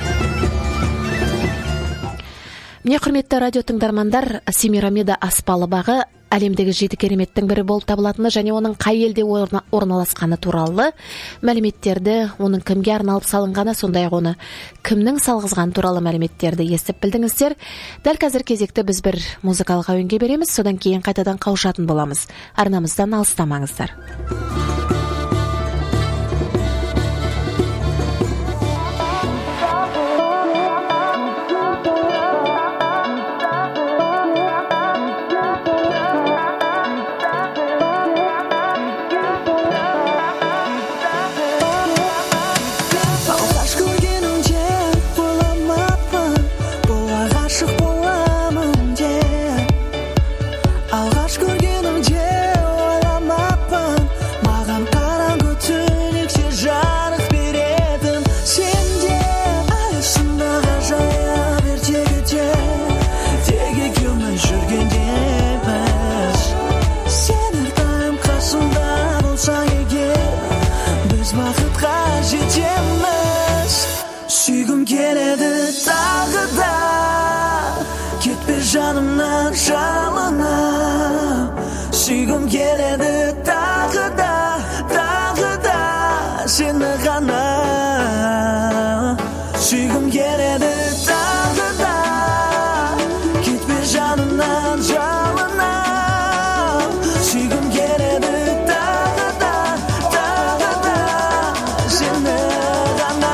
Міне, құрметті радио тыңдармандар, Семирамида аспалы бағы әлемдегі 7 кереметтің бірі болып табылатыны және оның қай елде орналасқаны туралы мәліметтерді, оның кімге арналып салынғаны, сондай-ақ оны кімнің салғызған туралы мәліметтерді естіп білдіңіздер. Дәл қазір кезекті біз бір музыкалық әуенге береміз, содан кейін қайтадан қауышатын боламыз. Арнамыздан алыстамаңыздар. Alғаш көргенімде Сүйгім келеді тағы да, кетпе жанымнан жалына. Сүйгім келеді тағы да, сені ғана. Сүйгім келеді тағы да, кетпе жанымнан жалына. Сүйгім келеді тағы да, сені ғана.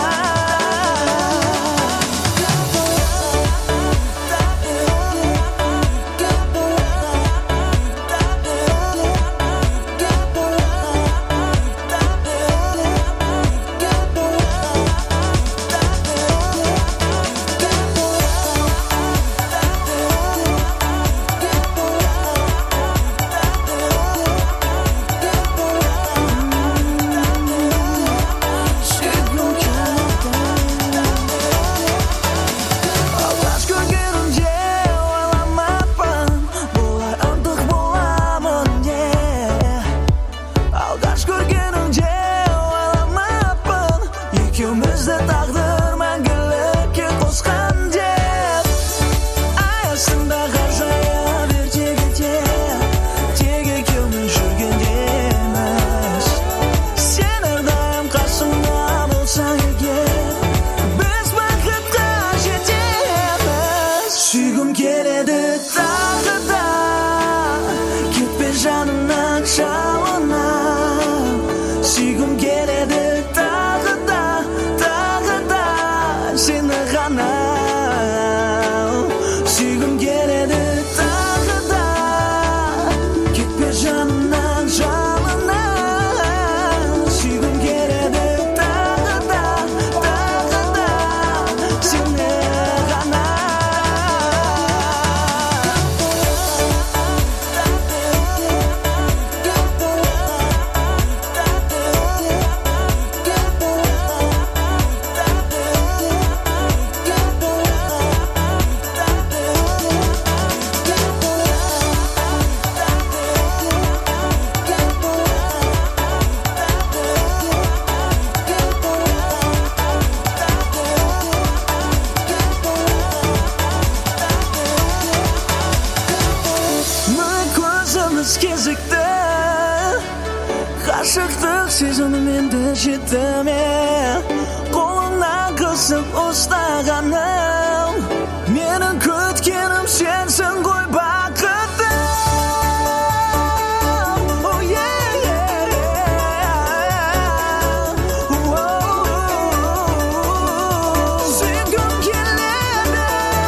Кезікті ғашықтық сезіміменді жетіме, қолыңнан қысып ұстағаным, менің күткенім сенсің ғой бақытым. Oh yeah, yeah, yeah. Сүйгім келеді.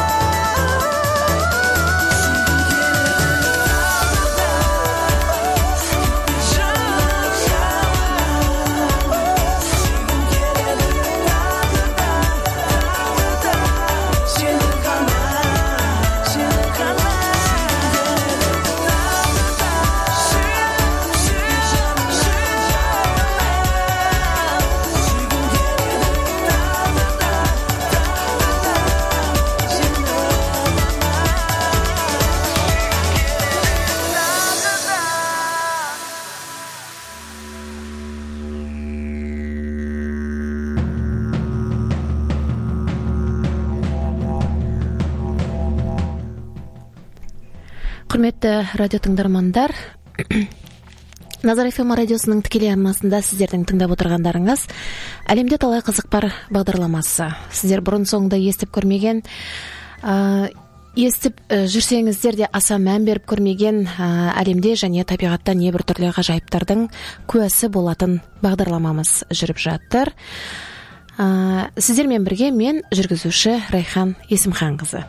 Құрметті радио тыңдармандар, Назар FM радиосының тікелей арнасында сіздердің тыңдап отырғандарыңыз әлемде талай қызық бар бағдарламасы. Сіздер бұрын соңды естіп көрмеген, естіп жүрсеңіздер де аса мән беріп көрмеген әлемде және табиғатта небір түрлі ғажайыптардың куәсі болатын бағдарламамыз жүріп жатыр. Сіздермен бірге мен жүргізуші Райхан Есімханқызы.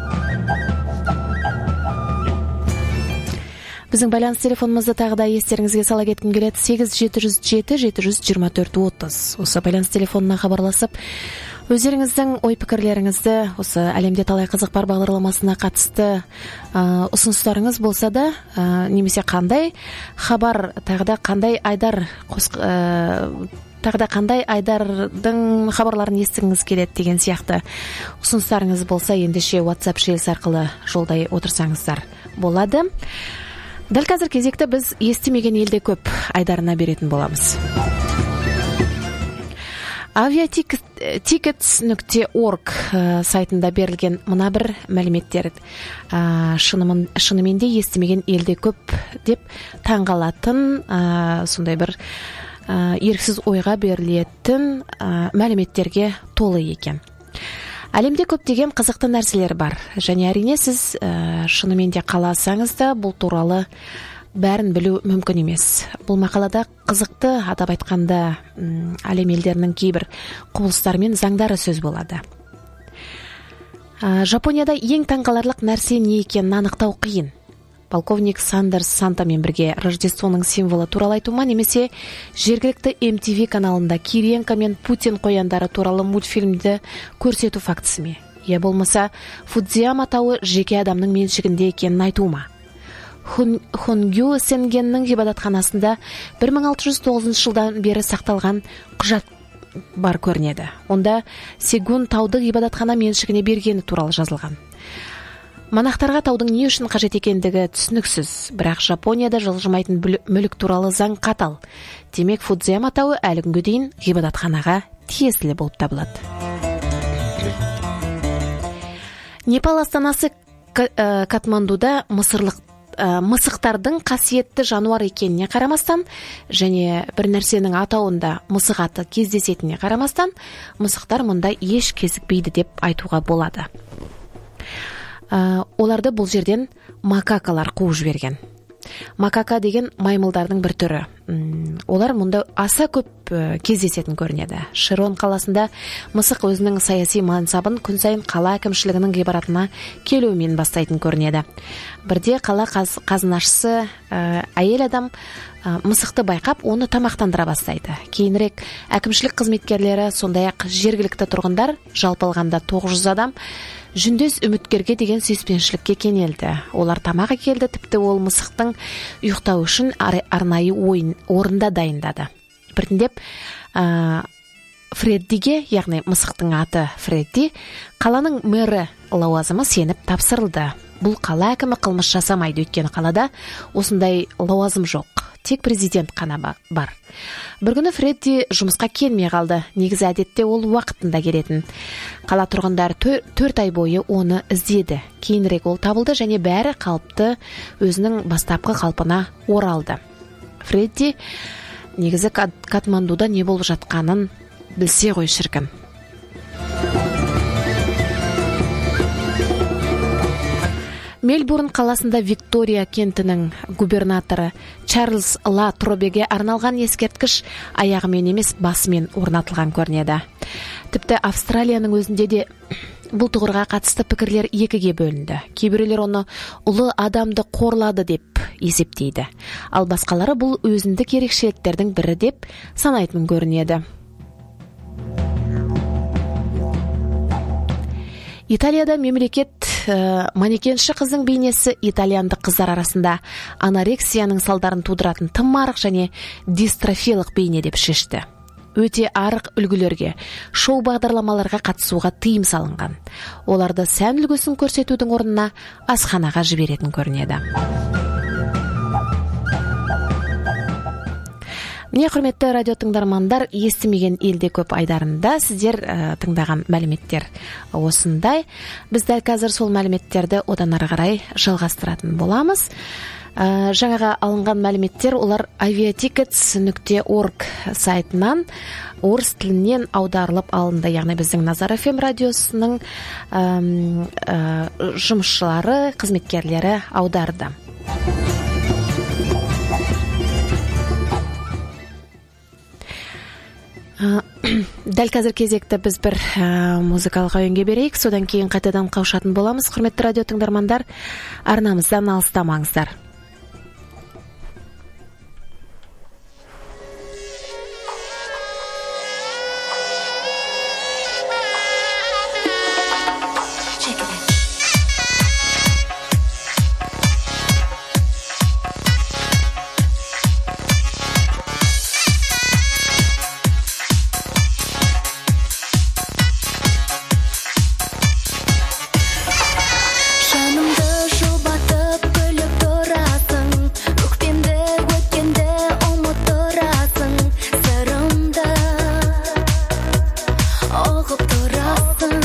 Біздің байланыс телефонымызды тағы да естеріңізге сала кеткім келеді: 8-707-724-30. Осы байланыс телефонына хабарласып, өздеріңіздің ой-пікірлеріңізді осы әлемде талай қызық бар бағдарламасына қатысты ұсыныстарыңыз болса да, немесе қандай хабар, тағы да қандай айдардың хабарларын естігіңіз келеді деген сияқты ұсыныстарыңыз болса, ендеше WhatsApp желісі арқылы жолдай отырсаңыздар болады. Дәл қазір кезекті біз естімеген елде көп айдарына беретін боламыз. aviatickets.org сайтында берілген мына бір мәліметтер шынымен де естімеген елде көп деп таңғалатын сондай бір еріксіз ойға берілетін мәліметтерге толы екен. Әлемде көптеген қызықты нәрселер бар және әрине сіз шынымен де қаласаңыз да бұл туралы бәрін білу мүмкін емес. Бұл мақалада қызықты, атап айтқанда әлем елдерінің кейбір құбылыстары мен заңдары сөз болады. Жапонияда ең таңғаларлық нәрсе не екенін анықтау қиын. Полковник Сандерс Сантамен бірге Рождествоның символы туралы айтума, немесе жергілікті MTV каналында Кириенко мен Путин қояндары туралы мультфильмді көрсету фактісіме, я болмаса Фудзияма тауы жеке адамның меншігінде екенін айтума. Хонгю Сенгеннің ғибадатханасында 1609 жылдан бері сақталған құжат бар көрінеді. Онда Сегун тауды ғибадатхана меншігіне бергені туралы жазылған. Монахтарға таудың не үшін қажет екендігі түсініксіз, бірақ Жапонияда жылжымайтын мүлік туралы заң қатал. Демек Фудзияма тауы әлі күнге дейін ғибадатханаға тиесілі болып табылады. Непал астанасы Катмандуда мысықтардың қасиетті жануар екеніне қарамастан және бір нәрсенің атауында мысық аты кездесетініне қарамастан, мысықтар мұнда еш кезікпейді деп айтуға болады. Оларды бұл жерден макакалар қуып жіберген. Макака деген маймылдардың бір түрі. Олар мұнда аса көп кездесетін көрінеді. Широн қаласында мысық өзінің саяси мансабын күн сайын қала әкімшілігінің ғибаратына келуімен бастайтын көрінеді. Бірде қала қазынашысы әйел адам мысықты байқап, оны тамақтандыра бастайды. Кейінірек әкімшілік қызметкерлері, сондай-ақ жергілікті тұрғындар, жалпы алғанда 900 адам жүндес үміткерге деген сүйіспеншілікке кенелді. Олар тамақ әкелді, тіпті ол мысықтың ұйықтау үшін арнайы орында дайындады. Біртіндеп Фреддиге, яғни мысықтың аты Фредди, қаланың мэрі лауазымы сеніп тапсырылды. Бұл қала әкімі қылмыс жасамайды, өйткені қалада осындай лауазым жоқ, тек президент қана бар. Бір күні Фредди жұмысқа келмей қалды. Негізі әдетте ол уақытында келетін. Қала тұрғындары 4 ай бойы оны іздеді. Кейінірек ол табылды және бәрі қалыпты өзінің бастапқы қалпына оралды. Фредди негізі Катмандуда не болып жатқанын білсе ғой шіркін. Мельбурн қаласында Виктория кентінің губернаторы Чарльз Ла Тробеге арналған ескерткіш аяғымен емес басымен орнатылған көрінеді. Тіпті Австралияның өзінде де бұл тұғырға қатысты пікірлер екіге бөлінді. Кейбіреулер оны ұлы адамды қорлады деп есептейді. Ал басқалары бұл өзіндік ерекшеліктердің бірі деп санайтын көрінеді. Италияда мемлекет манекенші қыздың бейнесі итальяндық қыздар арасында анорексияның салдарын тудыратын тым арық және дистрофиялық бейне деп шешті. Өте арық үлгілерге, шоу бағдарламаларға қатысуға тыйым салынған. Оларды сән үлгісін көрсетудің орнына асханаға жіберетін көрінеді. Міне, құрметті радио тыңдармандар, естімеген елде көп айдарында сіздер тыңдаған мәліметтер осындай. Біз дәл қазір сол мәліметтерді одан ары қарай жалғастыратын боламыз. Жаңаға алынған мәліметтер олар aviatickets.org сайтынан орыс тілінен аударылып алынды. Яғни біздің Назар FM радиосының жұмысшылары, қызметкерлері аударды. Дәл қазір кезекті біз бір музыкалық әуенге берейік, содан кейін қайтадан қауышатын боламыз. Құрметті радио тыңдармандар, арнамыздан алыстамаңыздар. Жанымды жұбатып күліп тұра ұрасың.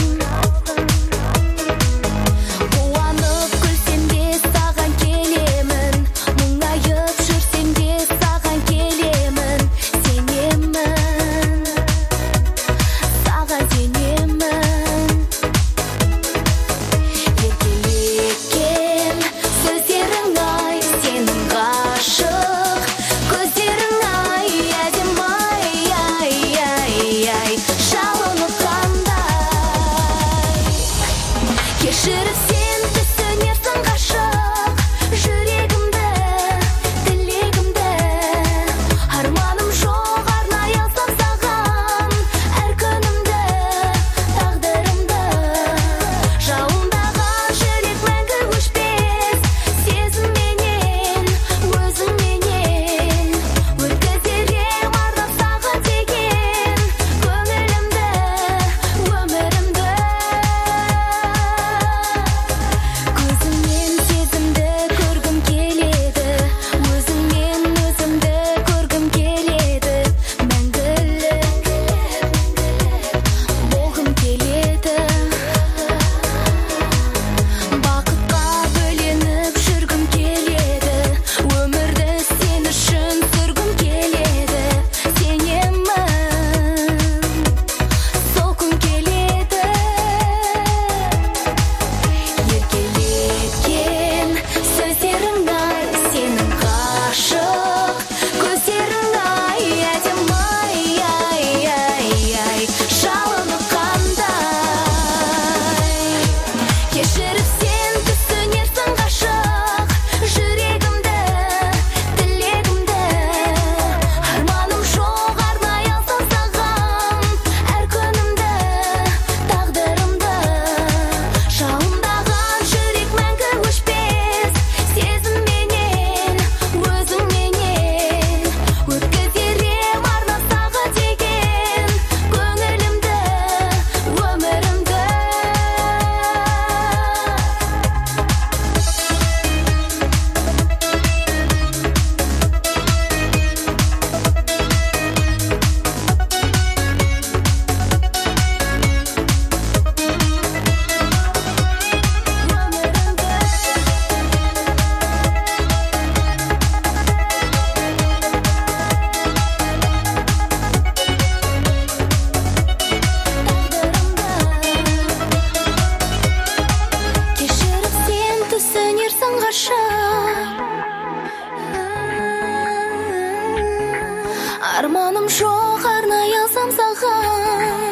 Қуанып күлсем де саған келемін, мұңайып жүрсем де саған келемін. Сенемін, саған сенемін. Еркелеткен сөздерің ай, сенің ғашық көздерің ай, әдем ай, ай, ай, ай, жалынып қандай. Кешіріп сен түсінерсің ғашық жүрегімді, тілегімді. Арманым жоқ арнай алсам саған әр күнімді, тағдырымды. Жауындаған жүрек мәңгі өшпес сезімменен, өзіңменен. Өткізер ем арнап саған деген көңілімді, өмірімді. Көзіңмен сезімді көргім келеді, өзіңмен өзімді көргім келеді. Мәңгілік болғым келеді, бақытқа бөленіп жүргім келеді. Өмірді сен үшін сүргім келеді. Сенемін, сол күн келеді. Еркелеткен сөздерің ай, сенің ғашық көздерің ай, әдем ай, ай, ай, ай, жалынып қандай. Кешіріп сен түсінерсің ғашық жүрегімді, тілегімді. Арманым жоқ арнай алсам саған әр күнімді, тағдырымды. Жалындаған жүрек мәңгі өшпес сезімменен, өзіңменен. Өткізер ем арнап саған деген көңілімді, өмірімді. Кешіріп сен түсінерсің ғашық, арманым жоқ арнай алсам саған.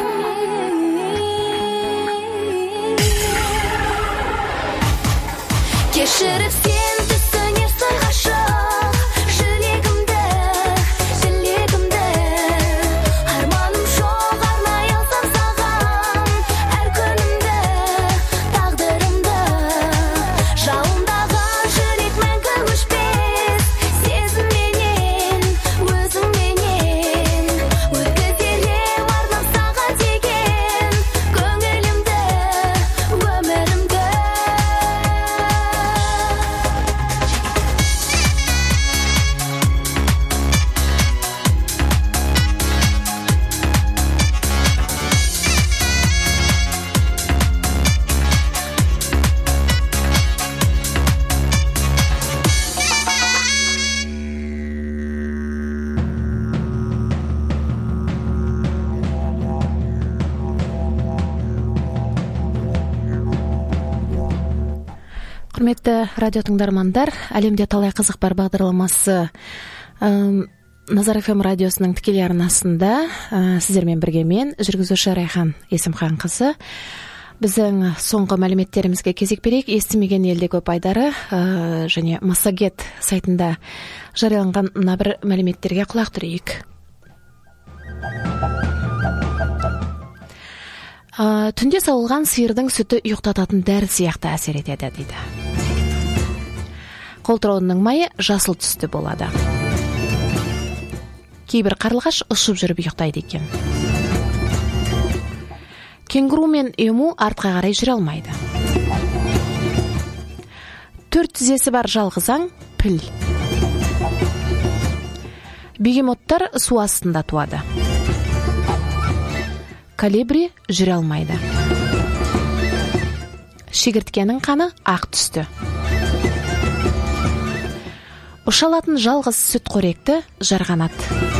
Кешіріп сен түсінерсің ғашық жүрегімді, тілегімді. Арманым жоқ арнай алсам саған әр күнімді, тағдырымды. Жалындаған жүрек мәңгі өшпес сезімменен, өзіңменен. Өткізер ем арнап саған деген көңілімді, өмірімді. Құрметті радио тыңдармандар, әлемде талай қызық бар бағдарламасы Назар ФМ радиосының тікелей арнасында сіздермен бірге мен, жүргізуші Райхан Есімханқызы. Біздің соңғы мәліметтерімізге кезек берейік. Естімеген елде көп айдары және Массагет сайтында жарияланған мына бір мәліметтерге құлақ түрейік. Түнде сауылған сиырдың сүті ұйықтататын дәрі сияқты әсер етеді дейді. Қолтырауының майы жасыл түсті болады. Кейбір қарлығаш ұшып жүріп ұйықтайды екен. Кенгуру мен эму артқа қарай жүре алмайды. 4 тізесі бар жалғыз аң піл. Бегемоттар су астында туады. колибри жүре алмайды. Шегірткенің қаны ақ түсті. Ұша алатын жалғыз сүтқоректі жарғанат.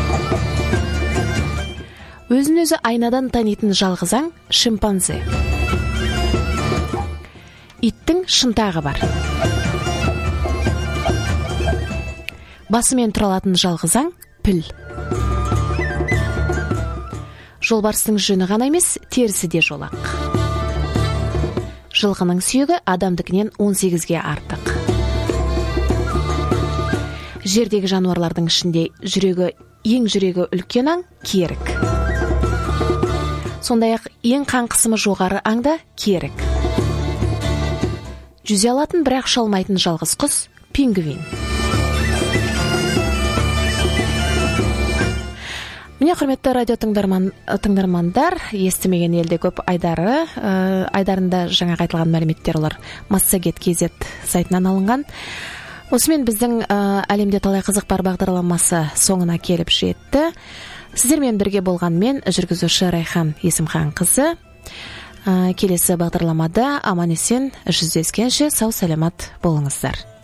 Өзін өзі айнадан танитын жалғызаң шимпанзе. Иттің шынтағы бар. Басымен тұра алатын жалғызаң піл. Жолбарыстың жүні ғана емес, терісі де жолақ. Жылқының сүйегі адамдыкінен 18-ге артық. Жердегі жануарлардың ішінде ең жүрегі үлкен аң керік. Сондай-ақ ең қан қысымы жоғары аңда керік. Жүзе алатын бірақ ұша алмайтын жалғыз құс пингвин. Міне, құрметті радио тыңдармандар, естімеген елде көп айдарында жаңа айтылған мәліметтер олар Massagет.kz сайтынан алынған. Осымен біздің әлемде талай қызық бар бағдарламасы соңына келіп жетті. Сіздермен бірге болған мен, жүргізуші Райхан Есімхан қызы. Келесі бағдарламада аман есен жүздескенше сау саламат болыңыздар.